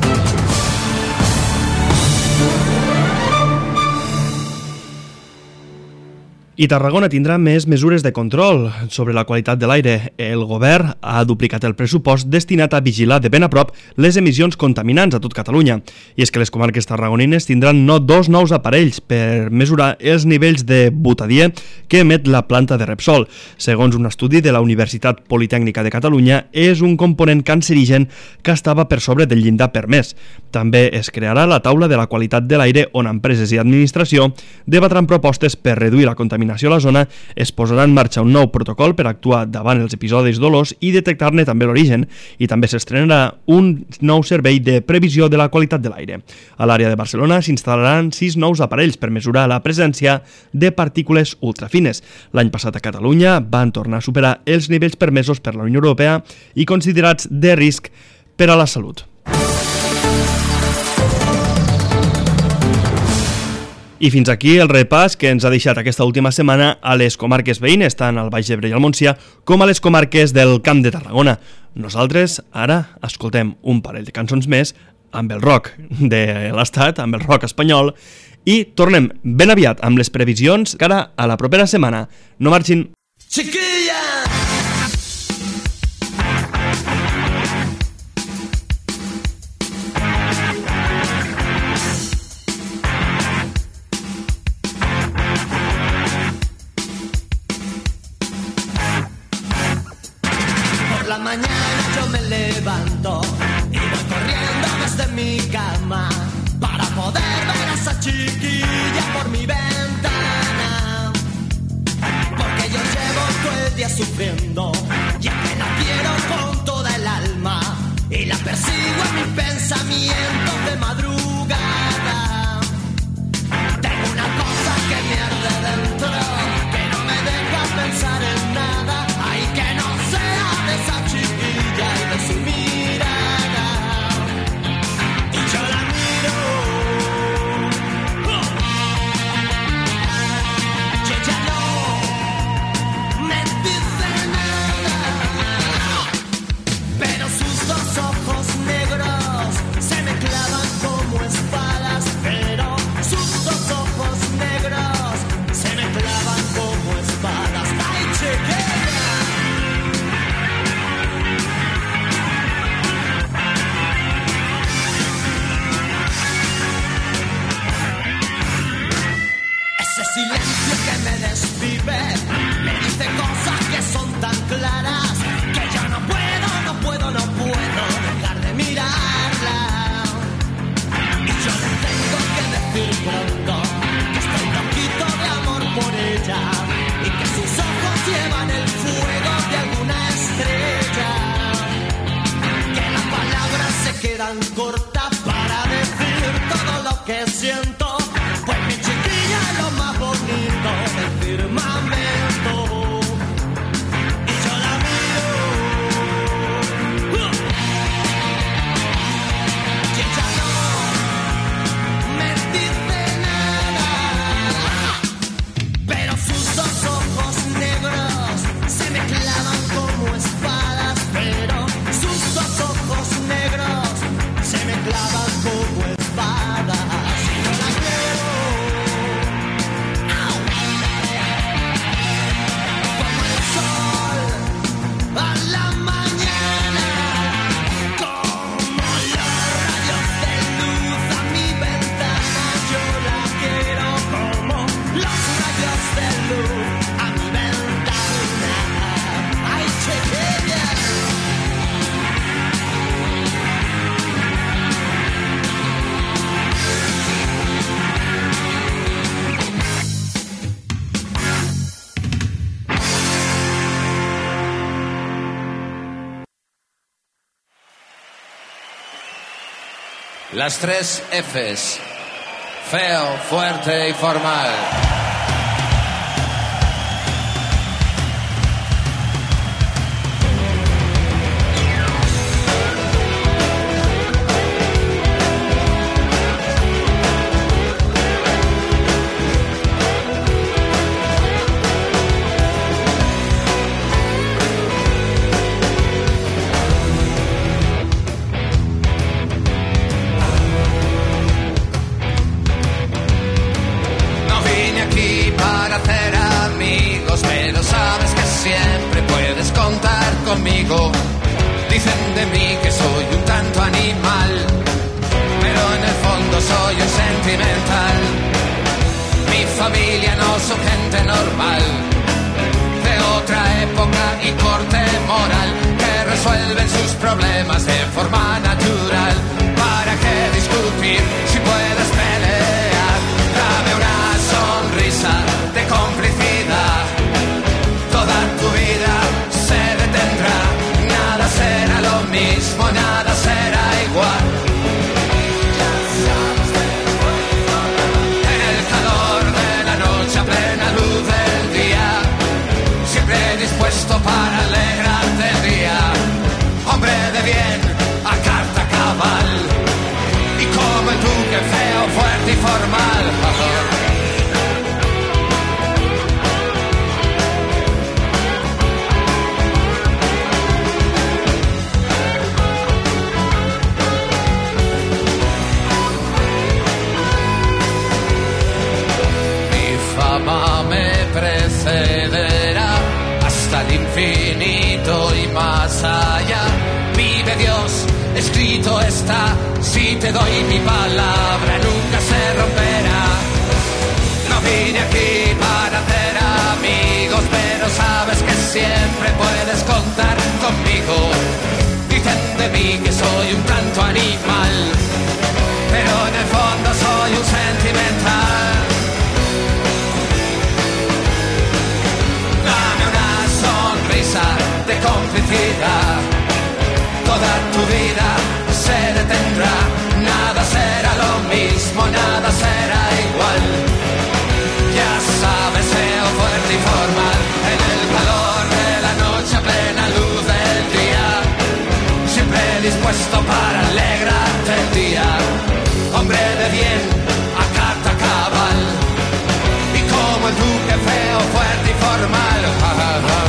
I Tarragona tindrà més mesures de control sobre la qualitat de l'aire. El govern ha duplicat el pressupost destinat a vigilar de ben a prop les emissions contaminants a tot Catalunya. I és que les comarques tarragonines tindran dos nous aparells per mesurar els nivells de butadiè que emet la planta de Repsol. Segons un estudi de la Universitat Politècnica de Catalunya, és un component cancerigen que estava per sobre del llindar permès. També es crearà la taula de la qualitat de l'aire on empreses i administració debatran propostes per reduir la contaminació a la zona, es posarà en marxa un nou protocol per actuar davant els episodis dolors i detectar-ne també l'origen, i també s'estrenarà un nou servei de previsió de la qualitat de l'aire. A l'àrea de Barcelona s'instal·laran 6 nous aparells per mesurar la presència de partícules ultrafines. L'any passat a Catalunya van tornar a superar els nivells permesos per la Unió Europea i considerats de risc per a la salut. I fins aquí el repàs que ens ha deixat aquesta última setmana a les comarques veïnes, tant al Baix Ebre i al Montsià, com a les comarques del Camp de Tarragona. Nosaltres ara escoltem un parell de cançons més amb el rock de l'Estat, amb el rock espanyol, i tornem ben aviat amb les previsions cara a la propera setmana. No marxin! Chiquilla! Mañana yo me levanto y voy corriendo sigo en mis pensamientos de madrugada. Tengo una cosa que me arde dentro, que no me deja pensar en nada. Ay, que no sea de esa chiquilla y de su mirada. Y yo la miro, y ella no me dice nada. Pero sus dos ojos negros se me clavan como espadas. Pero sus dos ojos negros se me clavan como espadas. ¡Ay, chiquilla! Ese silencio que me desvive me dice cosas que son tan claras que yo no puedo dejar de mirarla. Y yo le tengo que decir pronto que estoy loquito de amor por ella y que sus ojos llevan el fuego de alguna estrella. Que las palabras se quedan cortas para decir todo lo que siento. Pues mi chiquilla es lo más bonito del firmamento. Y yo la miro, y ella no me dice nada. Pero sus dos ojos negros se me clavan como espadas. Pero sus dos ojos negros se me clavan como espadas. Y yo la quiero. A la mañana, como los rayos de luz a mi ventana, yo la quiero como los rayos de luz a mi ventana. ¡Ay, chiquilla! Las 3 Fs. Feo, fuerte y formal. No vine aquí para hacer amigos, pero sabes que siempre puedes contar conmigo. Dicen de mí que soy un tanto animal, pero en el fondo soy un sentimental. Mi familia no son gente normal, de otra época y corte moral, que resuelven sus problemas de forma natural. ¿Para qué discutir si puedes pelear? Dame una sonrisa de complicidad. Toda tu vida se detendrá. Nada será lo mismo, nada será igual. En el calor de la noche, a plena luz del día, siempre dispuesto para alegrarte el día. Hombre de bien, a carta cabal. Y como el duque feo, fuerte y formal. Mi fama me precederá hasta el infinito y más allá. Vive Dios, escrito está. Si te doy mi palabra, nunca se romperá. No vine aquí para hacer amigos, pero sabes que siempre puedes contar conmigo. Dicen de mí que soy un tanto animal, pero en el fondo soy un sentimental. Dame una sonrisa de complicidad. Toda tu vida puesto para alegrarte el día. Hombre de bien, a carta cabal, y como el duque feo, fuerte y formal. Ja, ja, ja.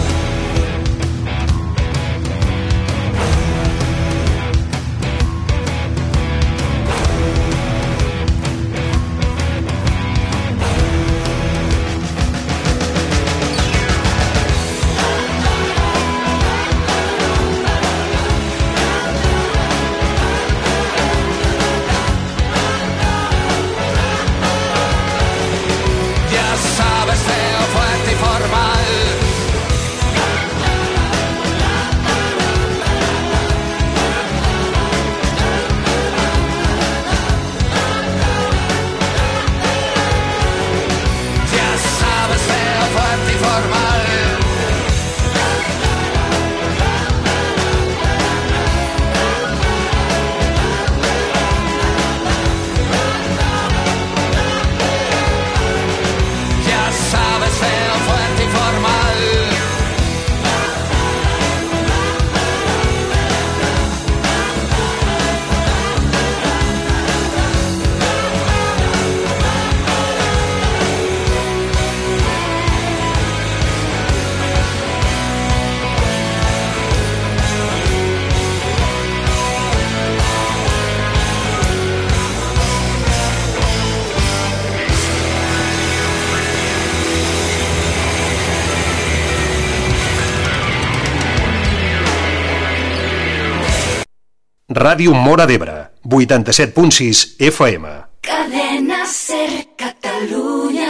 Ràdio Móra d'Ebre, 87.6 FM. Cadena Ser Catalunya.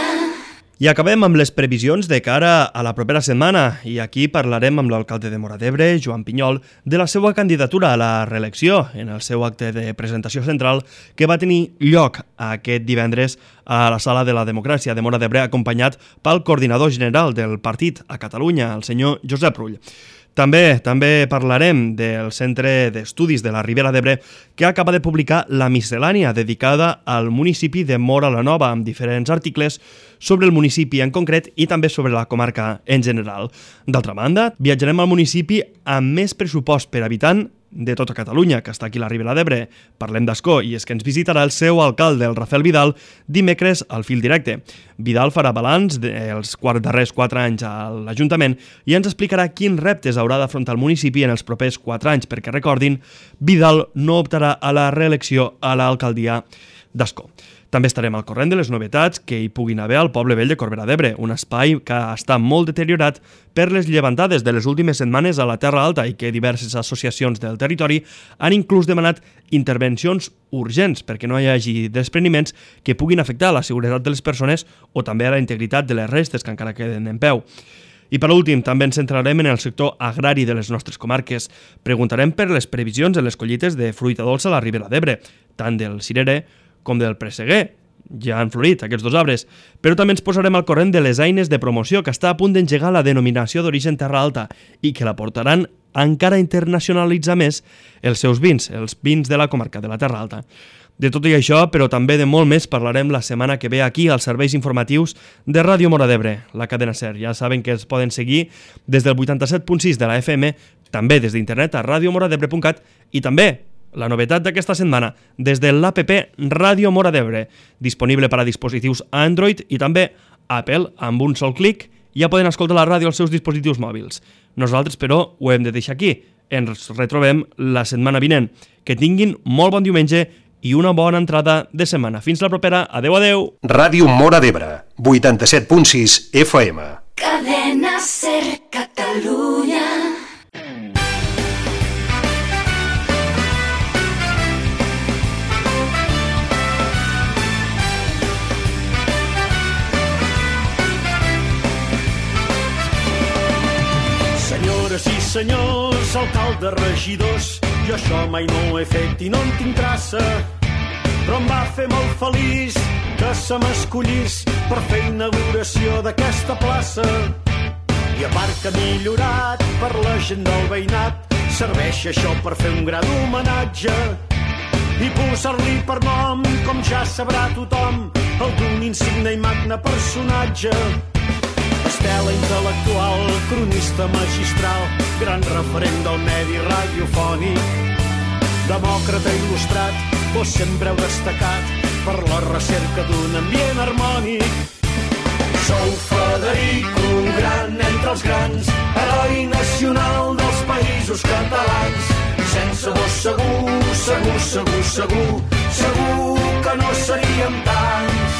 I acabem amb les previsions de cara a la propera setmana, i aquí parlarem amb l'alcalde de Móra d'Ebre, Joan Pinyol, de la seva candidatura a la reelecció en el seu acte de presentació central que va tenir lloc aquest divendres a la Sala de la Democràcia de Móra d'Ebre, acompanyat pel coordinador general del partit a Catalunya, el senyor Josep Rull. També parlarem del Centre d'Estudis de la Ribera d'Ebre, que acaba de publicar la miscel·lània dedicada al municipi de Móra la Nova, amb diferents articles sobre el municipi en concret i també sobre la comarca en general. D'altra banda, viatjarem al municipi amb més pressupost per habitant de tota Catalunya, que està aquí a la Ribera d'Ebre. Parlem d'Ascó, i és que ens visitarà el seu alcalde, el Rafael Vidal, dimecres al Fil Directe. Vidal farà balanç dels darrers 4 anys a l'Ajuntament i ens explicarà quins reptes haurà d'afrontar el municipi en els propers 4 anys, perquè recordin, Vidal no optarà a la reelecció a l'alcaldia d'Ascó. També estarem al corrent de les novetats que hi puguin haver al Poble Vell de Corbera d'Ebre, un espai que està molt deteriorat per les llevantades de les últimes setmanes a la Terra Alta i que diverses associacions del territori han inclús demanat intervencions urgents perquè no hi hagi despreniments que puguin afectar la seguretat de les persones o també a la integritat de les restes que encara queden en peu. I per últim, també ens centrarem en el sector agrari de les nostres comarques. Preguntarem per les previsions en les collites de fruita dolça a la Ribera d'Ebre, tant del cirerer com del presseguer. Ja han florit aquests dos arbres, però també ens posarem al corrent de les eines de promoció que està a punt d'engegar la denominació d'origen Terra Alta i que la portaran a encara internacionalitzar més els seus vins, els vins de la comarca de la Terra Alta. De tot i això, però també de molt més, parlarem la setmana que ve aquí als serveis informatius de Ràdio Móra d'Ebre, la cadena SER. Ja saben que es poden seguir des del 87.6 de la FM, també des d'internet a radiomoradebre.cat i també la novetat d'aquesta setmana, des de l'APP Ràdio Móra d'Ebre, disponible per a dispositius Android i també Apple, amb un sol clic ja poden escoltar la ràdio als seus dispositius mòbils. Nosaltres, però, ho hem de deixar aquí. Ens retrobem la setmana vinent. Que tinguin molt bon diumenge i una bona entrada de setmana. Fins la propera. Adeu, adeu. Ràdio Móra d'Ebre, 87.6 FM. Cadena Ser Catalunya. Senyores i senyors, alcaldes, regidors, jo això mai no ho he fet i no en tinc traça, però em va fer molt feliç que se m'escollís per fer inauguració d'aquesta plaça. I a part que ha millorat per la gent del veïnat, serveix això per fer un gran homenatge i posar-li per nom, com ja sabrà tothom, el d'un insigne i magne personatge. Estela intel·lectual, cronista magistral, gran referent del medi radiofònic, demòcrata il·lustrat, vos sempre heu destacat per la recerca d'un ambient harmònic. Sou Federico, un gran entre els grans, heroi nacional dels països catalans. Sense vos segur que no seríem tants.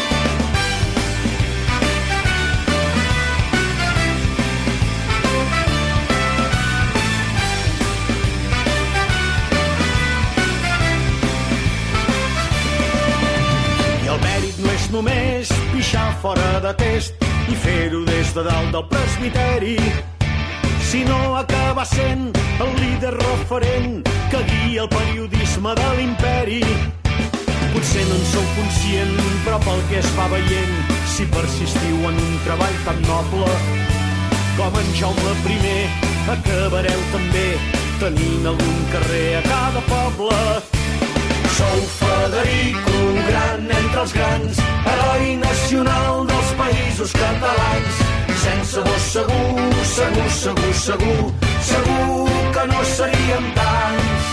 I el mèrit no és només pixar fora de test i fer-ho des de dalt del presbiteri, sinó acabar sent el líder referent que guia el periodisme de l'imperi. Potser no en sou conscient, però pel que es va veient, si persistiu en un treball tan noble com en Jaume I, acabareu també tenint algun carrer a cada poble. Sou Federico, un gran entre els grans, heroi nacional dels països catalans. Sense vos segur que no seríem tants.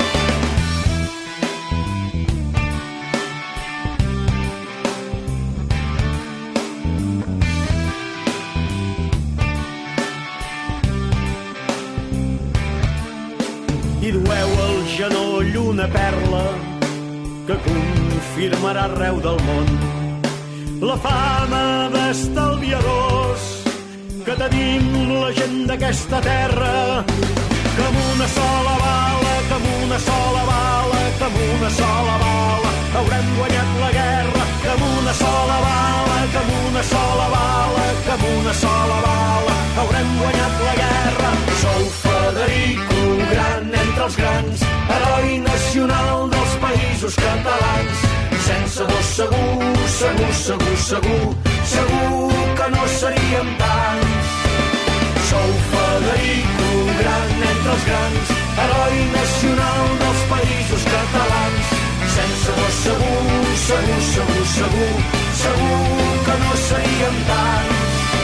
I dueu al genoll una perla que confirmarà arreu del món la fama d'estalviadors que tenim la gent d'aquesta terra, que amb una sola bala, que amb una sola bala, que amb una sola bala haurem guanyat la guerra, que amb una sola bala, que amb una sola bala, que amb una sola bala haurem guanyat la guerra. Sou Federico, un gran entre els grans, heroi nacional dels països catalans. Sense vos segur que no seríem tants. Sou Federico, un gran entre els grans, heroi nacional dels països catalans. Sense vos segur que no seríem tants.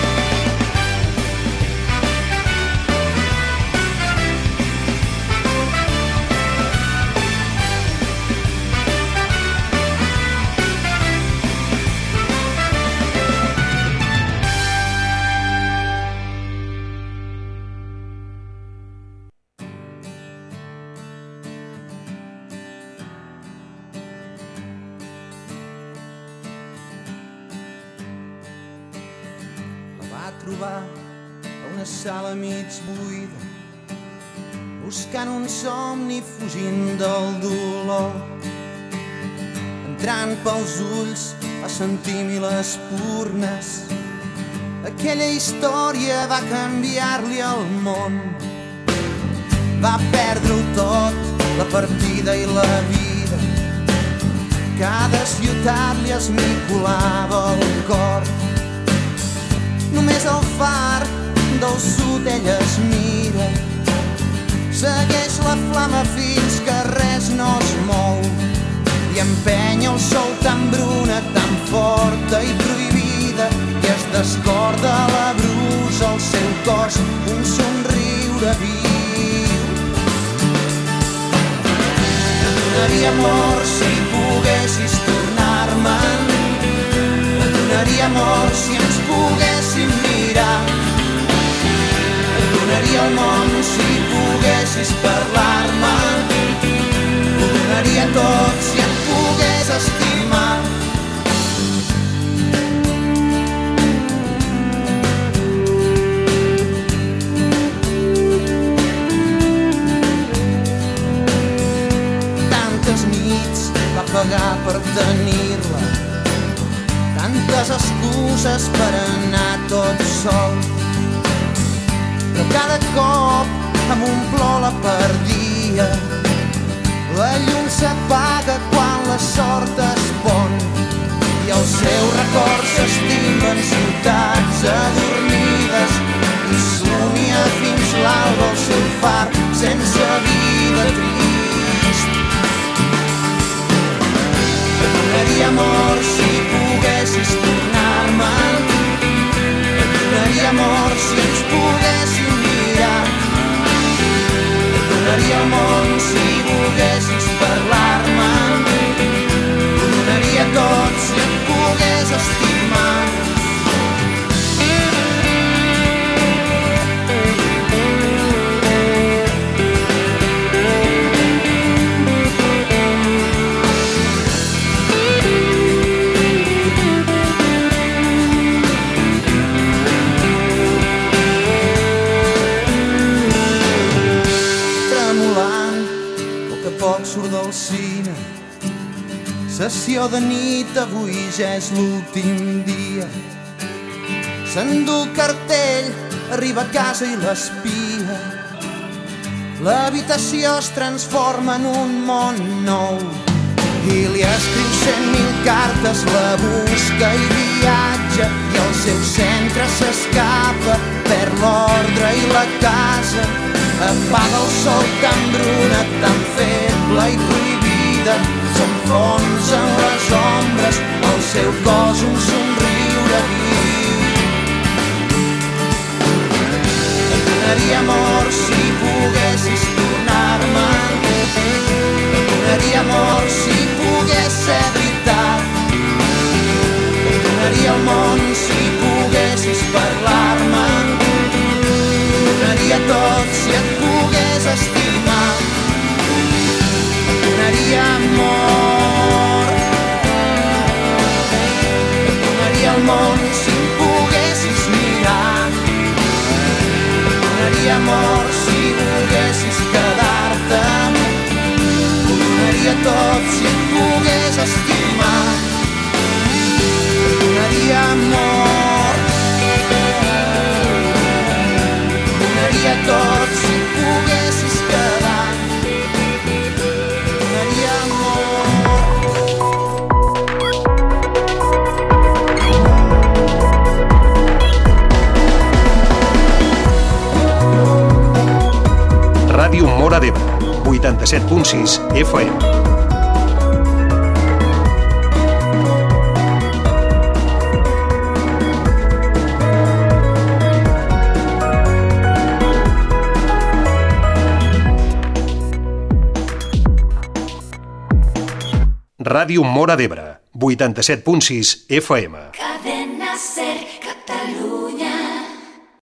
Trobar a una sala mig buida, buscant un somni fugint del dolor. Entrant pels ulls va sentir mil espurnes, aquella història va canviar-li el món. Va perdre-ho tot, la partida i la vida, cada ciutat li esmicolava el cor. Només el far del sud ella es mira, segueix la flama fins que res no es mou i empenya el sol tan bruna, tan forta i prohibida, i es descorda la brusa al seu cos un somriure viu. Et donaria amor si poguessis tornar-me'n, et donaria amor si ens poguéssim mirar, et donaria el món si poguessis parlar-me, ho donaria tot si et pogués estimar. Tantes nits va pagar per tenir-la, tantes excuses per anar tot sol, però cada cop amb un plor la perdia. La llum s'apaga quan la sort es pon i els seus records s'estimen ciutats adormides i somia fins l'alba el seu far sense vida trist. Et donaria amor si poguessis tornar-me'n, et donaria amor si ens poguéssim mirar, et donaria el món si volgués surt del cine. Sessió de nit, avui ja és l'últim dia. S'endú el cartell, arriba a casa i l'espia. L'habitació es transforma en un món nou i li escriu 100.000 cartes, la busca i viatja i al seu centre s'escapa, perd l'ordre i la casa, apaga el sol tan bruna, tan feble i prohibida, s'enfonsa en les ombres, al seu cos un somriure viu. Et donaria amor si poguessis tornar-me'n, et donaria amor si pogués ser veritat, et donaria el món si poguessis parlar-me'n, et donaria tot si et pogués estimar, et donaria amor, et donaria el món si em poguessis mirar, et donaria amor si volguessis quedar-te, ho donaria tot si et pogués estimar, et donaria amor, ho donaria tot si et poguessis quedar, et donaria Ràdio Móra d'Ebre, 87.6 FM. Ràdio Móra d'Ebre, 87.6 FM. Cadena Ser Catalunya.